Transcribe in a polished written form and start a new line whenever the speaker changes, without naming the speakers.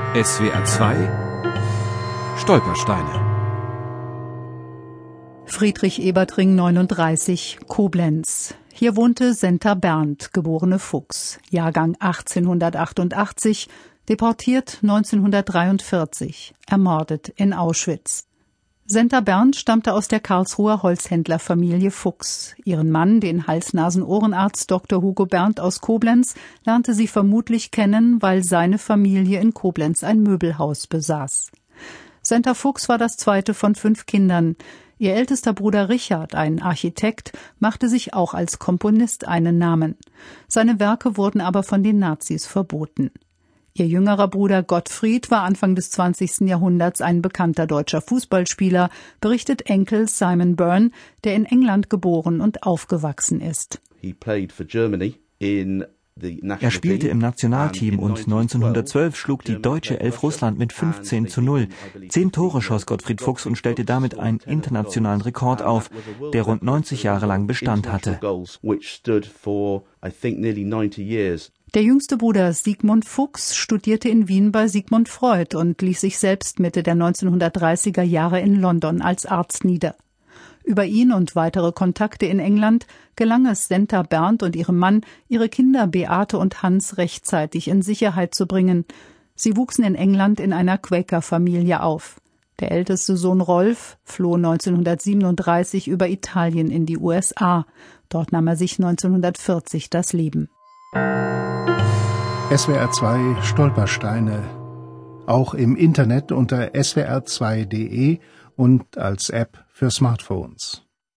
SWR 2 Stolpersteine.
Friedrich Ebertring, 39, Koblenz. Hier wohnte Senta Berndt, geborene Fuchs, Jahrgang 1888, deportiert 1943, ermordet in Auschwitz. Senta Berndt stammte aus der Karlsruher Holzhändlerfamilie Fuchs. Ihren Mann, den Hals-Nasen-Ohrenarzt Dr. Hugo Berndt aus Koblenz, lernte sie vermutlich kennen, weil seine Familie in Koblenz ein Möbelhaus besaß. Senta Fuchs war das zweite von 5 Kindern. Ihr ältester Bruder Richard, ein Architekt, machte sich auch als Komponist einen Namen. Seine Werke wurden aber von den Nazis verboten. Ihr jüngerer Bruder Gottfried war Anfang des 20. Jahrhunderts ein bekannter deutscher Fußballspieler, berichtet Enkel Simon Byrne, der in England geboren und aufgewachsen ist.
Er spielte im Nationalteam und 1912 schlug die deutsche Elf Russland mit 15:0. 10 Tore schoss Gottfried Fuchs und stellte damit einen internationalen Rekord auf, der rund 90 Jahre lang Bestand hatte.
Der jüngste Bruder Sigmund Fuchs studierte in Wien bei Sigmund Freud und ließ sich selbst Mitte der 1930er Jahre in London als Arzt nieder. Über ihn und weitere Kontakte in England gelang es Senta Berndt und ihrem Mann, ihre Kinder Beate und Hans rechtzeitig in Sicherheit zu bringen. Sie wuchsen in England in einer Quäkerfamilie auf. Der älteste Sohn Rolf floh 1937 über Italien in die USA. Dort nahm er sich 1940 das Leben.
SWR 2 Stolpersteine. Auch im Internet unter swr2.de und als App für Smartphones.